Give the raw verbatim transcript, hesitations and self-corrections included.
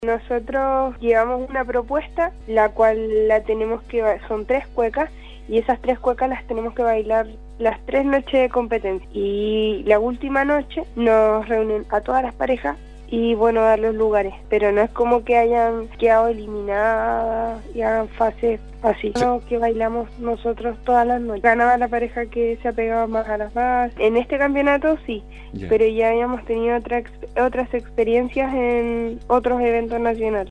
Nosotros llevamos una propuesta, la cual la tenemos que, son tres cuecas, y esas tres cuecas las tenemos que bailar las tres noches de competencia. Y la última noche nos reúnen a todas las parejas y bueno, dar los lugares. Pero no es como que hayan quedado eliminadas y hagan fases así. Sí. No, que bailamos nosotros todas las noches. Ganaba la pareja que se apegaba más a las bases. En este campeonato sí, yeah. Pero ya habíamos tenido otra, otras experiencias en otros eventos nacionales.